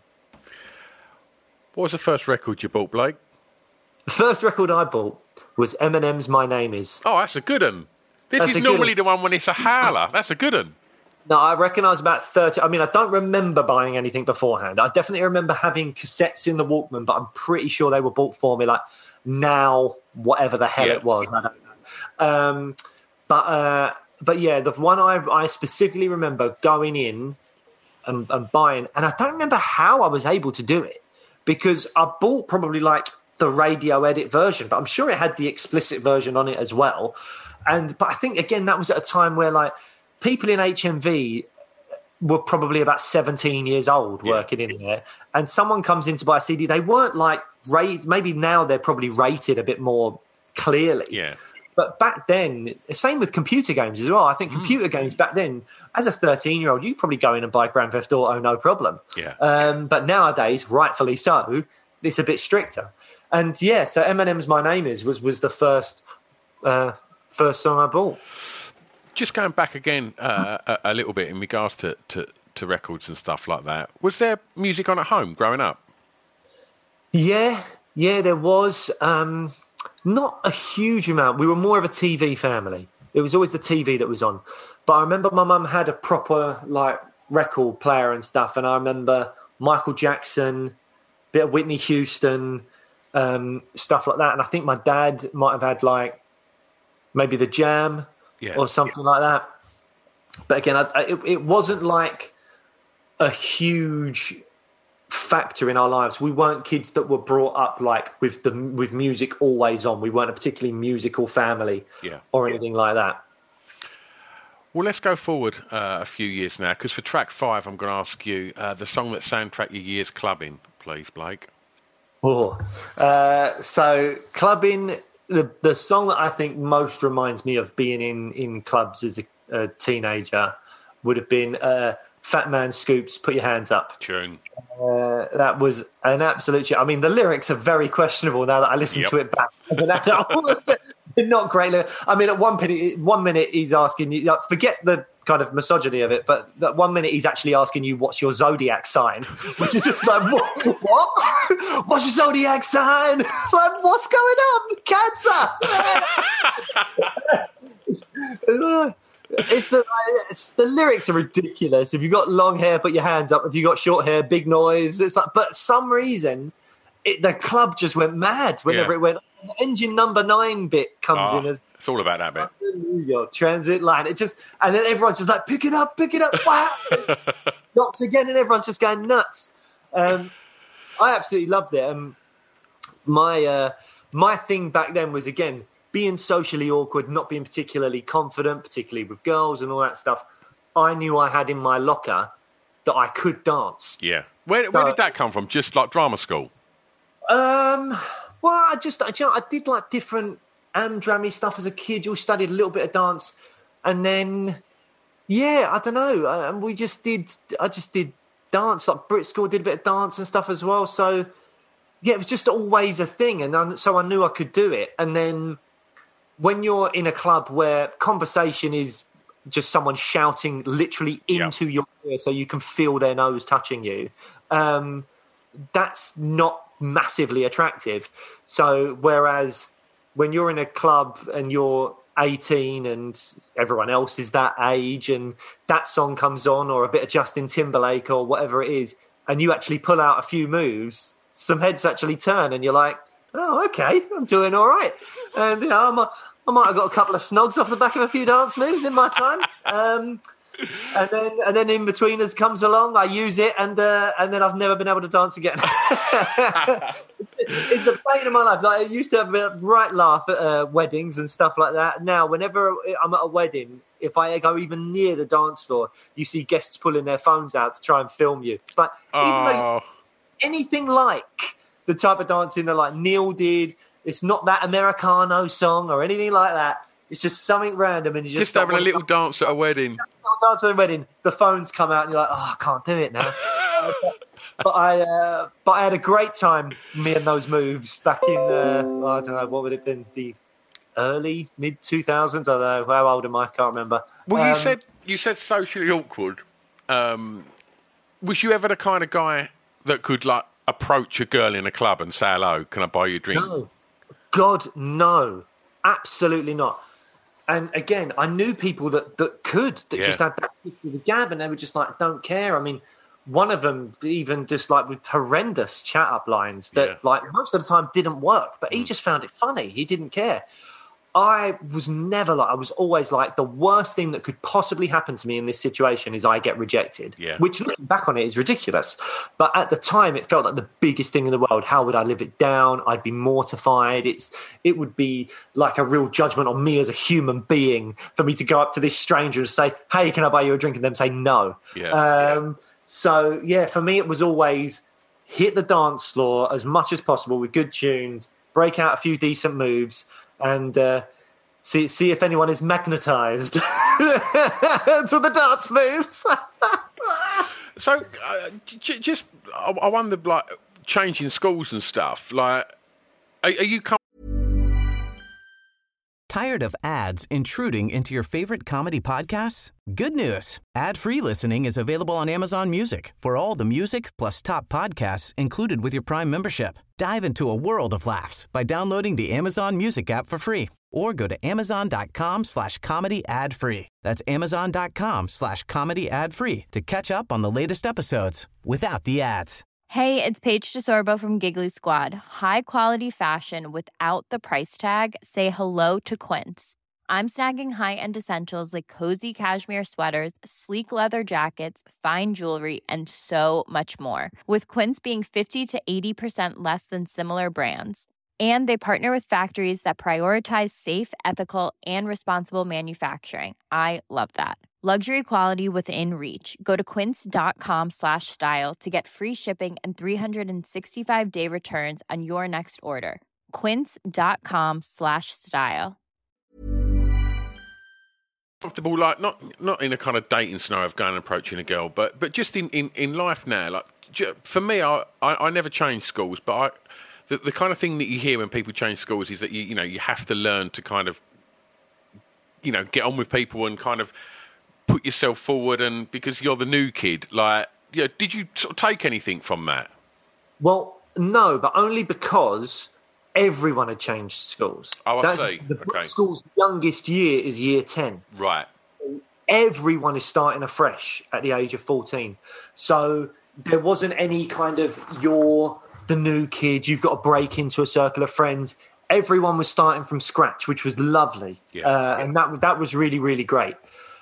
What was the first record you bought, Blake? The first record I bought was Eminem's My Name Is. Oh, that's a good one. This That's is normally the one when it's a howler. That's a good one. No, I reckon I was about thirty. I mean, I don't remember buying anything beforehand. I definitely remember having cassettes in the Walkman, but I'm pretty sure they were bought for me, like, now, whatever the hell yeah. it was. I don't know. Um, but, uh, but yeah, the one I, I specifically remember going in and, and buying, and I don't remember how I was able to do it, because I bought probably, like, the radio edit version, but I'm sure it had the explicit version on it as well. And But I think, again, that was at a time where, like, people in H M V were probably about seventeen years old Yeah. working in there, and someone comes in to buy a C D. They weren't like rated. Maybe now they're probably rated a bit more clearly. Yeah. But back then, same with computer games as well. I think computer games back then, as a thirteen-year-old, you probably go in and buy Grand Theft Auto, no problem. Yeah. Um, but nowadays, rightfully so, it's a bit stricter. And yeah, so Eminem's "My Name Is" was was the first uh, first song I bought. Just going back again uh, a, a little bit in regards to, to, to records and stuff like that. Was there music on at home growing up? Yeah, yeah, there was. Um, not a huge amount. We were more of a T V family. It was always the T V that was on. But I remember my mum had a proper like record player and stuff, and I remember Michael Jackson, bit of Whitney Houston, um, stuff like that. And I think my dad might have had like maybe the Jam Yeah. or something like that. But again, I, I, it, it wasn't like a huge factor in our lives. We weren't kids that were brought up like with the with music always on. We weren't a particularly musical family Yeah. or anything like that. Well, let's go forward uh, a few years now, because for track five, I'm going to ask you uh, the song that soundtracked your years clubbing, please, Blake. Oh, uh, so clubbing. The the song that I think most reminds me of being in, in clubs as a, a teenager would have been uh, Fat Man Scoop's "Put Your Hands Up." Tune. Uh, that was an absolute. I mean, the lyrics are very questionable now that I listen Yep. to it back as an adult. They're not great. I mean, at one minute, one minute he's asking you. Like, forget the kind of misogyny of it, but that one minute he's actually asking you, "What's your zodiac sign?" Which is just like, what? what? What's your zodiac sign? Like, what's going on? Cancer. It's the, it's the lyrics are ridiculous. If you've got long hair, put your hands up. If you've got short hair, big noise. It's like, but for some reason, it, the club just went mad whenever Yeah. it went. The engine number nine bit comes Oh, in as it's all about that bit. New York Transit line. It just, and then everyone's just like, pick it up, pick it up. Wow. Knocks again, and everyone's just going nuts. Um, I absolutely loved it. Um, my uh, my thing back then was, again, being socially awkward, not being particularly confident, particularly with girls and all that stuff. I knew I had in my locker that I could dance. Yeah. Where, where So- did that come from? Just like drama school? Um, well, I just, I, you know, I did like different Amdrammy stuff as a kid. You studied a little bit of dance, and then, yeah, I don't know. And we just did, I just did dance. Like Brit School did a bit of dance and stuff as well. So, yeah, it was just always a thing, and I, so I knew I could do it. And then, when you're in a club where conversation is just someone shouting literally Yeah. into your ear, so you can feel their nose touching you, um, that's not massively attractive. So whereas when you're in a club and you're eighteen and everyone else is that age and that song comes on, or a bit of Justin Timberlake or whatever it is, and you actually pull out a few moves, some heads actually turn and you're like, oh, okay, I'm doing all right. And you know, I'm a, I might have got a couple of snogs off the back of a few dance moves in my time. Um, and then and then In Betweeners comes along, I use it, and uh, and then I've never been able to dance again. It's the pain of my life. Like, I used to have a right laugh at uh, weddings and stuff like that. Now, whenever I'm at a wedding, if I go even near the dance floor, you see guests pulling their phones out to try and film you. It's like, even though Oh, anything like the type of dancing that like Neil did, it's not that Americano song or anything like that. It's just something random, and you just, just having a little dance at a wedding. dance at the wedding. The phones come out, and you're like, "Oh, I can't do it now." but I, uh, but I had a great time me and those moves back in. Uh, oh, I don't know, what would it have been, the early mid two thousands? I don't know. How old am I? I can't remember. Well, you Um, said you said socially awkward. Um, was you ever the kind of guy that could like approach a girl in a club and say hello? Can I buy you a drink? No, God, no, absolutely not. And again, I knew people that, that could, that Yeah. just had that kick with the gab, and they were just like, don't care. I mean, one of them even just like with horrendous chat up lines that Yeah. like most of the time didn't work, but he just found it funny. He didn't care. I was never like, I was always like, the worst thing that could possibly happen to me in this situation is I get rejected, yeah. which looking back on it is ridiculous. But at the time, it felt like the biggest thing in the world. How would I live it down? I'd be mortified. It's It would be like a real judgment on me as a human being for me to go up to this stranger and say, hey, can I buy you a drink? And them say no. Yeah. Um, so, yeah, for me, it was always hit the dance floor as much as possible with good tunes, break out a few decent moves, and uh, see see if anyone is magnetized to the dance moves. So, uh, j- just I, I wonder, like, changing schools and stuff. Like, are, are you? Com- Tired of ads intruding into your favorite comedy podcasts? Good news! Ad-free listening is available on Amazon Music for all the music plus top podcasts included with your Prime membership. Dive into a world of laughs by downloading the Amazon Music app for free or go to amazon.com slash comedy ad free. That's amazon.com slash comedy ad free to catch up on the latest episodes without the ads. Hey, it's Paige DeSorbo from Giggly Squad. High quality fashion without the price tag. Say hello to Quince. I'm snagging high-end essentials like cozy cashmere sweaters, sleek leather jackets, fine jewelry, and so much more. With Quince being fifty to eighty percent less than similar brands. And they partner with factories that prioritize safe, ethical, and responsible manufacturing. I love that. Luxury quality within reach. Go to quince.com slash style to get free shipping and three sixty-five day returns on your next order. Quince.com slash style. Comfortable, like not not in a kind of dating scenario of going and approaching a girl, but but just in, in, in life now. Like for me, I, I, I never changed schools, but I the, the kind of thing that you hear when people change schools is that you you know you have to learn to kind of you know get on with people and kind of put yourself forward, and because you're the new kid. Like, yeah, did you sort of take anything from that? Well, no, but only because everyone had changed schools. Oh, I That's, see. The okay. school's youngest year is year ten. Right. Everyone is starting afresh at the age of fourteen. So there wasn't any kind of, you're the new kid, you've got to break into a circle of friends. Everyone was starting from scratch, which was lovely. Yeah. Uh, and that that was really, really great.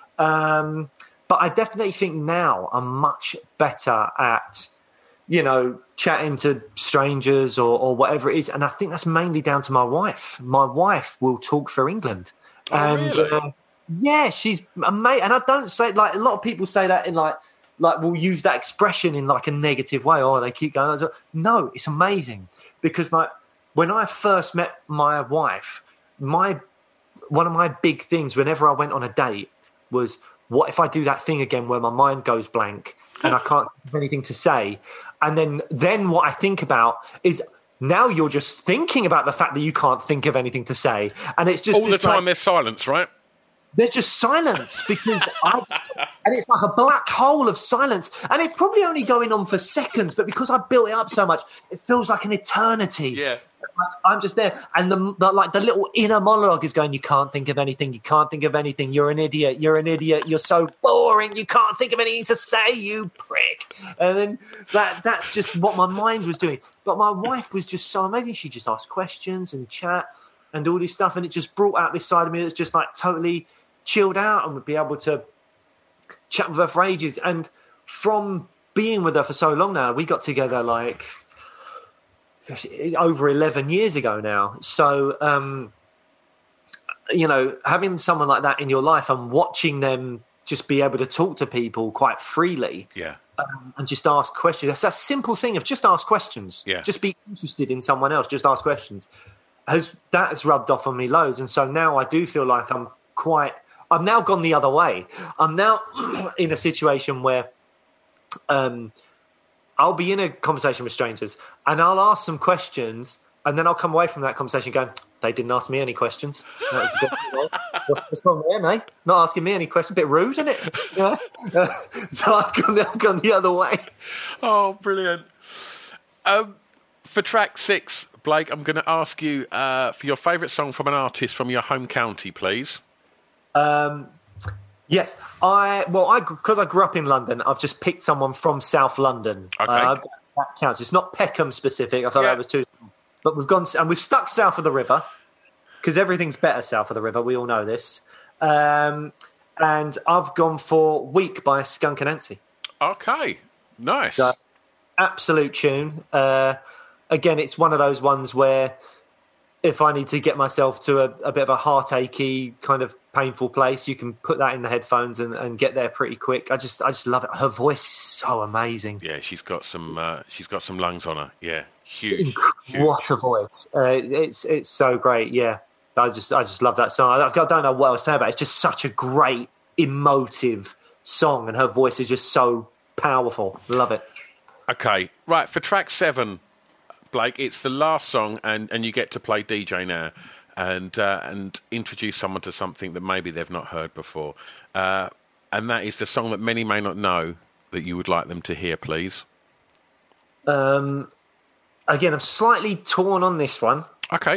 Um, but I definitely think now I'm much better at, you know, chatting to strangers or, or whatever it is. And I think that's mainly down to my wife. My wife will talk for England. Oh, and really? uh, yeah, she's amazing. And I don't say, like, a lot of people say that in like, like we'll use that expression in like a negative way. Oh, they keep going. No, it's amazing. Because like when I first met my wife, my one of my big things whenever I went on a date was, what if I do that thing again where my mind goes blank and I can't have anything to say? And then, then what I think about is, now you're just thinking about the fact that you can't think of anything to say. And it's just all the time like, there's silence, right? There's just silence because I, and it's like a black hole of silence. And it's probably only going on for seconds, but because I built it up so much, it feels like an eternity. Yeah. Like I'm just there. And the, the like the little inner monologue is going, you can't think of anything. You can't think of anything. You're an idiot. You're an idiot. You're so boring. You can't think of anything to say, you prick. And then that that's just what my mind was doing. But my wife was just so amazing. She just asked questions and chat and all this stuff. And it just brought out this side of me that's just like totally chilled out and would be able to chat with her for ages. And from being with her for so long now, we got together like over eleven years ago now. So, um, you know, having someone like that in your life and watching them just be able to talk to people quite freely, yeah, um, and just ask questions. That's that simple thing of just ask questions. Yeah. Just be interested in someone else. Just ask questions. Has that has rubbed off on me loads. And so now I do feel like I'm quite, I've now gone the other way. I'm now in a situation where um, I'll be in a conversation with strangers and I'll ask some questions and then I'll come away from that conversation going, they didn't ask me any questions. That was a bit, what's, what's wrong there, mate? Not asking me any questions. A bit rude, isn't it? Yeah. Uh, so I've gone, I've gone the other way. Oh, brilliant. Um, for track six, Blake, I'm going to ask you uh, for your favourite song from an artist from your home county, please. Um, yes, I well, I because I grew up in London, I've just picked someone from South London. Okay, uh, that counts. It's not Peckham specific. I thought yeah. that was too, but we've gone and we've stuck south of the river. because everything's better south of the river. We all know this. Um, and I've gone for Weak by Skunk Anansie. Okay, nice. So, absolute tune. Uh, again, it's one of those ones where if I need to get myself to a, a bit of a heartachy kind of painful place, you can put that in the headphones and, and get there pretty quick. I just, I just love it. Her voice is so amazing. Yeah, she's got some, uh, she's got some lungs on her. Yeah, huge. huge. What a voice! Uh, it's, it's so great. Yeah, I just, I just love that song. I, I don't know what else to say about it. It's just such a great, emotive song, and her voice is just so powerful. Love it. Okay, right for track seven. Blake, it's the last song, and, and you get to play D J now and uh, and introduce someone to something that maybe they've not heard before. Uh, and that is the song that many may not know that you would like them to hear, please. Um, again, I'm slightly torn on this one. Okay.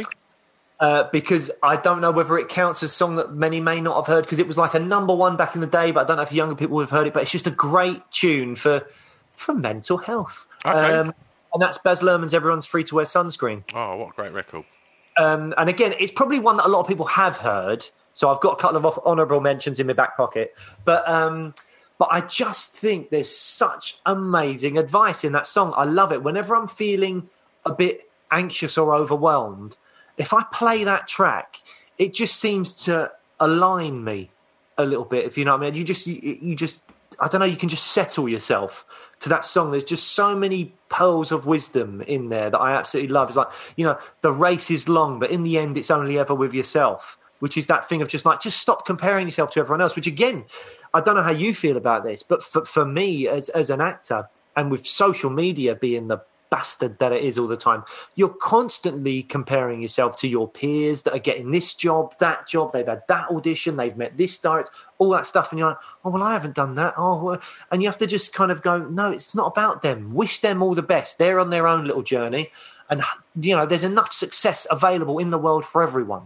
Uh, because I don't know whether it counts as a song that many may not have heard, because it was like a number one back in the day, but I don't know if younger people would have heard it, but it's just a great tune for, for mental health. Okay. Um, And that's Baz Luhrmann's Everyone's Free to Wear Sunscreen. Oh, what a great record. Um, and again, it's probably one that a lot of people have heard. So I've got a couple of honourable mentions in my back pocket. But um, but I just think there's such amazing advice in that song. I love it. Whenever I'm feeling a bit anxious or overwhelmed, if I play that track, it just seems to align me a little bit, if you know what I mean. You just, you, you just, I don't know, you can just settle yourself to that song. There's just so many pearls of wisdom in there that I absolutely love. It's like, you know, the race is long, but in the end, it's only ever with yourself, which is that thing of just like, just stop comparing yourself to everyone else, which again, I don't know how you feel about this, but for, for me as, as an actor, and with social media being the bastard that it is all the time, you're constantly comparing yourself to your peers that are getting this job, that job, they've had that audition, they've met this director, all that stuff, and you're like, oh well, I haven't done that. Oh, well. And you have to just kind of go, no, it's not about them. Wish them all the best. They're on their own little journey, and you know there's enough success available in the world for everyone.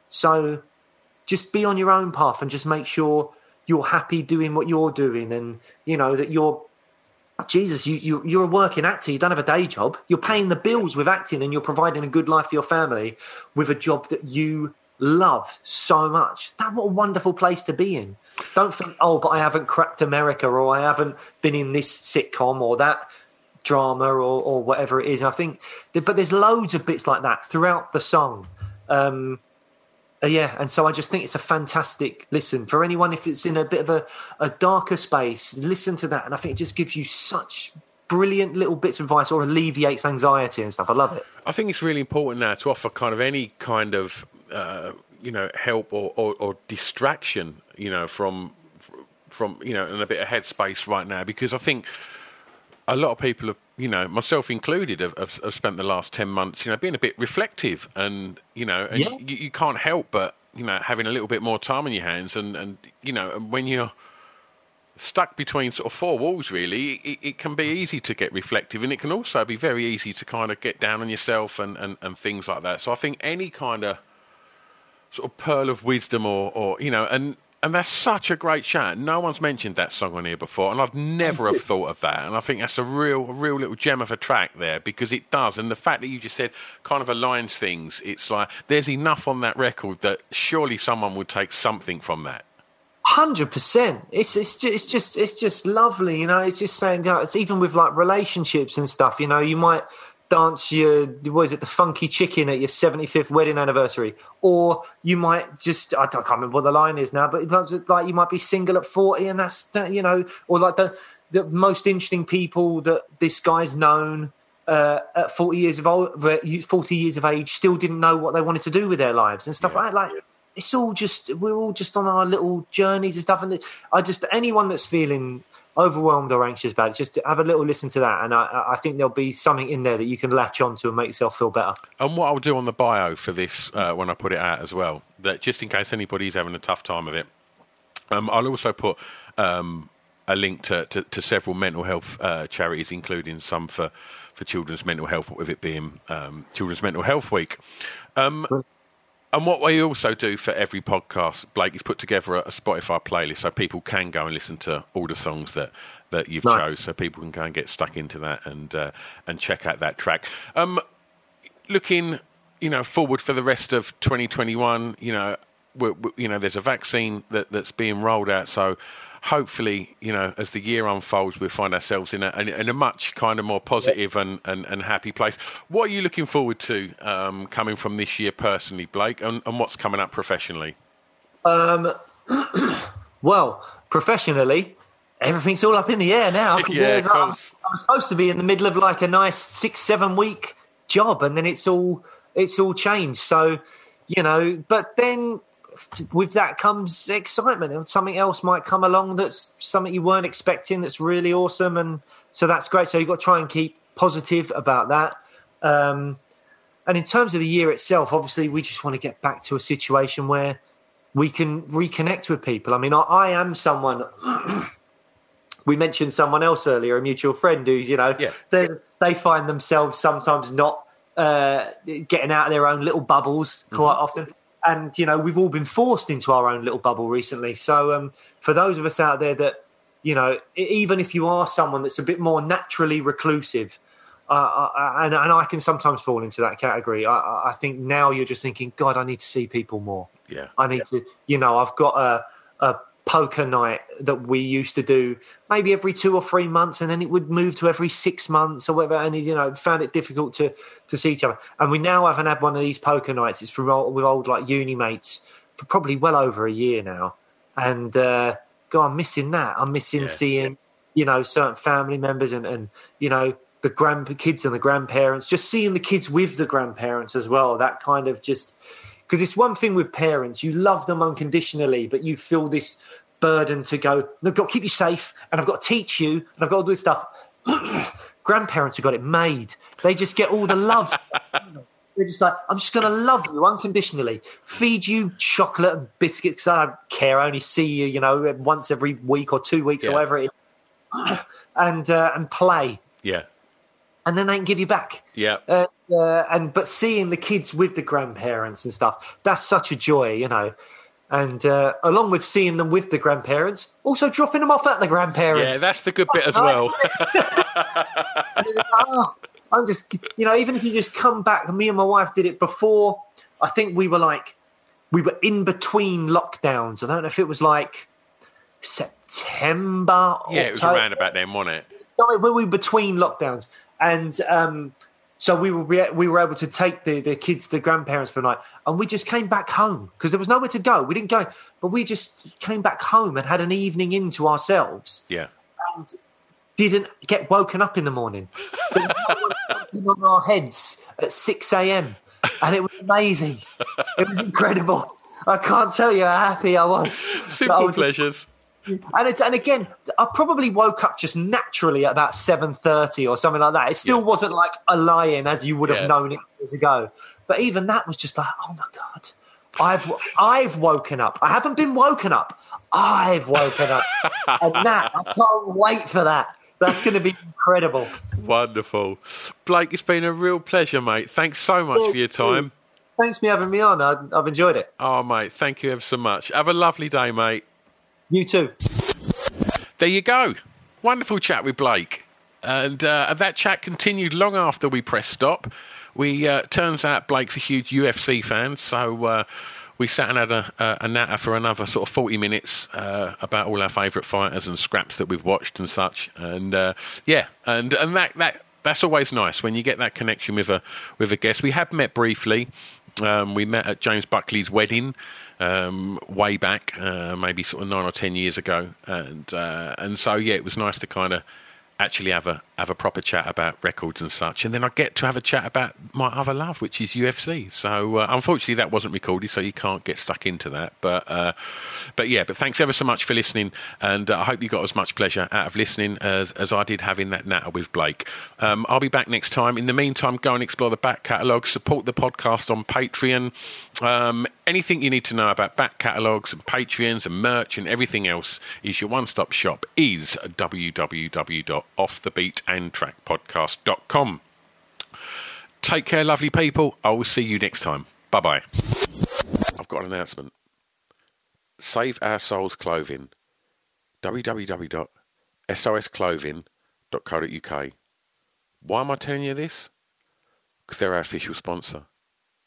So just be on your own path and just make sure you're happy doing what you're doing, and you know that you're Jesus, you, you, you're a working actor. You don't have a day job. You're paying the bills with acting, and you're providing a good life for your family with a job that you love so much. That what a wonderful place to be in. Don't think, oh, but I haven't cracked America, or I haven't been in this sitcom or that drama or, or whatever it is. And I think, but there's loads of bits like that throughout the song. Um, Uh, yeah, and so I just think it's a fantastic listen for anyone. If it's in a bit of a, a darker space, listen to that, and I think it just gives you such brilliant little bits of advice, or alleviates anxiety and stuff. I love it. I think it's really important now to offer kind of any kind of uh, you know help or, or, or distraction, you know, from from you know in a bit of headspace right now, because I think a lot of people have, you know, myself included, have, have, have spent the last ten months, you know, being a bit reflective, and, you know, and yeah. you, you can't help but, you know, having a little bit more time on your hands, and, and you know, and when you're stuck between sort of four walls, really, it, it can be easy to get reflective, and it can also be very easy to kind of get down on yourself and, and, and things like that. So I think any kind of sort of pearl of wisdom or, or you know, and And that's such a great shout. No one's mentioned that song on here before, and I'd never have thought of that. And I think that's a real, a real little gem of a track there, because it does. And the fact that you just said kind of aligns things, it's like there's enough on that record that surely someone would take something from that. Hundred percent. It's it's just, it's just it's just lovely, you know. It's just saying, you know, it's even with like relationships and stuff. You know, you might dance your, what is it, the funky chicken at your seventy-fifth wedding anniversary, or you might just, I can't remember what the line is now, but like you might be single at forty, and that's, you know, or like the the most interesting people that this guy's known uh, at forty years of old, forty years of age, still didn't know what they wanted to do with their lives and stuff yeah. like that. Like it's all just, we're all just on our little journeys and stuff. And I just, anyone that's feeling overwhelmed or anxious about it, just have a little listen to that, and I, I think there'll be something in there that you can latch onto and make yourself feel better. And what I'll do on the bio for this uh, when I put it out as well, that just in case anybody's having a tough time of it, um, I'll also put um, a link to, to, to several mental health uh, charities, including some for, for children's mental health, with it being um, Children's Mental Health Week. Um, And what we also do for every podcast, Blake, is put together a, a Spotify playlist so people can go and listen to all the songs that, that you've nice. chose, so people can go and get stuck into that and uh, and check out that track. Um, looking, you know, forward for the rest of twenty twenty-one, you know, we're, we, you know, there's a vaccine that, that's being rolled out, so hopefully, you know, as the year unfolds, we'll find ourselves in a, in a much kind of more positive yeah. and, and, and happy place. What are you looking forward to um, coming from this year personally, Blake, and, and what's coming up professionally? Um, well, professionally, everything's all up in the air now. Yeah, of course. I'm, I'm supposed to be in the middle of like a nice six, seven week job, and then it's all it's all changed. So, you know, but then with that comes excitement, and something else might come along that's something you weren't expecting that's really awesome, and so that's great. So you've got to try and keep positive about that. Um, and in terms of the year itself, obviously we just want to get back to a situation where we can reconnect with people. I mean, I, I am someone. We mentioned someone else earlier, a mutual friend who's, you know, yeah. they they find themselves sometimes not uh, getting out of their own little bubbles quite mm-hmm. often. And, you know, we've all been forced into our own little bubble recently. So um, for those of us out there that, you know, even if you are someone that's a bit more naturally reclusive, uh, I, and, and I can sometimes fall into that category, I, I think now you're just thinking, God, I need to see people more. Yeah. I need to, you know, I've got a, a poker night that we used to do maybe every two or three months, and then it would move to every six months or whatever. And, you know, found it difficult to, to see each other. And we now haven't had one of these poker nights. It's from old, with old like uni mates for probably well over a year now. And, uh, God, I'm missing that. I'm missing yeah. seeing, you know, certain family members and, and you know, the grand kids and the grandparents, just seeing the kids with the grandparents as well. That kind of just, because it's one thing with parents, you love them unconditionally, but you feel this burden to go, I've got to keep you safe, and I've got to teach you, and I've got to do this stuff. Grandparents have got it made. They just get all the love. They're just like, I'm just going to love you unconditionally, feed you chocolate and biscuits because I don't care. I only see you, you know, once every week or two weeks yeah. or whatever it is, and uh, and play. Yeah. And then they can give you back. Yeah. Uh, uh, and but seeing the kids with the grandparents and stuff, that's such a joy, you know. And uh, along with seeing them with the grandparents, also dropping them off at the grandparents. Yeah, that's the good bit as nice, well. oh, I'm just, you know, even if you just come back, me and my wife did it before. I think we were like, we were in between lockdowns. I don't know if it was like September. Yeah, it was October. around about then, wasn't it? No, we were between lockdowns. And um, so we were we were able to take the, the kids, the grandparents for a night, and we just came back home because there was nowhere to go. We didn't go, but we just came back home and had an evening into ourselves. Yeah. And didn't get woken up in the morning. There was no one on our heads at six a.m. and it was amazing. It was incredible. I can't tell you how happy I was. Simple I was pleasures. And it, and again, I probably woke up just naturally at about seven thirty or something like that. It still yeah. wasn't like a lion as you would have yeah. known it years ago. But even that was just like, oh my God, I've I've woken up. I haven't been woken up. I've woken up. And that, I can't wait for that. That's going to be incredible. Wonderful. Blake, it's been a real pleasure, mate. Thanks so much yeah, for your time. Thanks for having me on. I, I've enjoyed it. Oh, mate, thank you ever so much. Have a lovely day, mate. You too. There you go. Wonderful chat with Blake. And uh, that chat continued long after we pressed stop. We uh, turns out Blake's a huge U F C fan, so uh, we sat and had a, a, a natter for another sort of forty minutes uh, about all our favourite fighters and scraps that we've watched and such. And uh, yeah, and and that that that's always nice when you get that connection with a with a guest. We had met briefly. Um, we met at James Buckley's wedding. Um, way back, uh, maybe sort of nine or ten years ago, and uh, and so yeah, it was nice to kind of actually have a have a proper chat about records and such, and then I get to have a chat about my other love, which is U F C. So uh, unfortunately, that wasn't recorded, so you can't get stuck into that. But uh, but yeah, but thanks ever so much for listening, and uh, I hope you got as much pleasure out of listening as as I did having that natter with Blake. Um, I'll be back next time. In the meantime, go and explore the back catalogue, support the podcast on Patreon. Um, anything you need to know about back catalogues and Patreons and merch and everything else is your one-stop shop is w w w dot off the beat and track podcast dot com. Take care, lovely people. I will see you next time. Bye-bye. I've got an announcement. Save Our Souls Clothing. w w w dot s o s clothing dot co dot u k. Why am I telling you this? Because they're our official sponsor.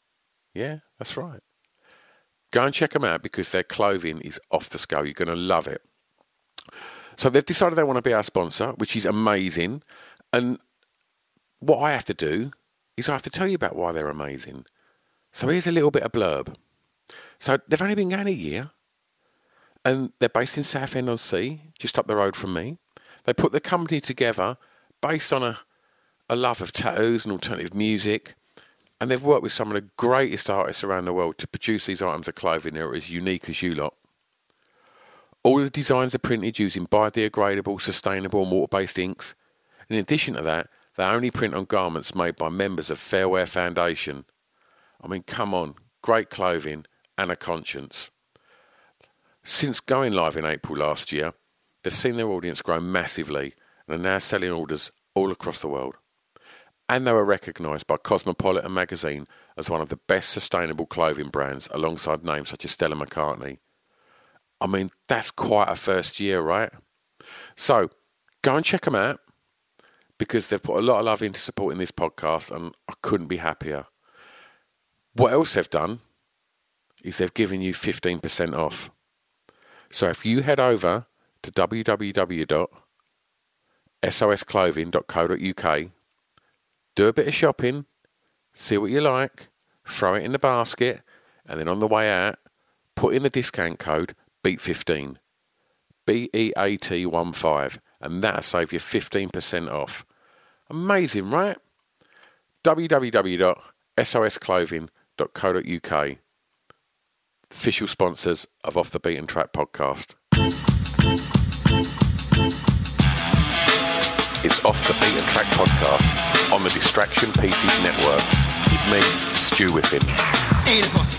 Yeah, that's right. Go and check them out because their clothing is off the scale. You're going to love it. So they've decided they want to be our sponsor, which is amazing. And what I have to do is I have to tell you about why they're amazing. So here's a little bit of blurb. So they've only been going a year. And they're based in Southend-on-Sea, just up the road from me. They put the company together based on a, a love of tattoos and alternative music. And they've worked with some of the greatest artists around the world to produce these items of clothing that are as unique as you lot. All of the designs are printed using biodegradable, sustainable and water-based inks. In addition to that, they only print on garments made by members of Fair Wear Foundation. I mean, come on, great clothing and a conscience. Since going live in April last year, they've seen their audience grow massively and are now selling orders all across the world. And they were recognised by Cosmopolitan magazine as one of the best sustainable clothing brands alongside names such as Stella McCartney. I mean, that's quite a first year, right? So, go and check them out because they've put a lot of love into supporting this podcast and I couldn't be happier. What else they've done is they've given you fifteen percent off. So if you head over to w w w dot s o s clothing dot co dot u k, do a bit of shopping, see what you like, throw it in the basket, and then on the way out, put in the discount code B E A T fifteen, B E A T fifteen, and that'll save you fifteen percent off. Amazing, right? w w w dot s o s clothing dot co dot u k, official sponsors of Off the Beaten Track podcast. It's Off the Beaten Track podcast on the Distraction Pieces Network with me, Stu Whiffen.